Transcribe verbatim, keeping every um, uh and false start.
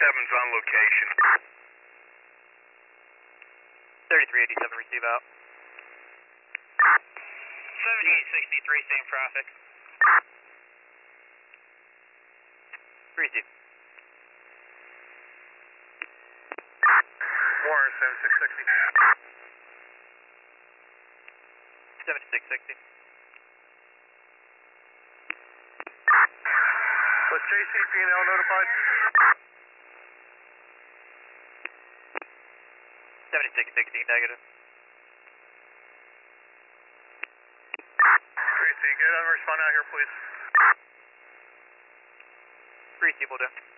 eighty-seven's on location. thirty-three eighty-seven, receive out. seventy-eight sixty-three, same traffic. Receive. Warren, seventy-six sixty. seventy-six sixty. Was J C P and L notified? seventy-six sixty, negative. Tracy, get on respond out here, please. Receive, will do.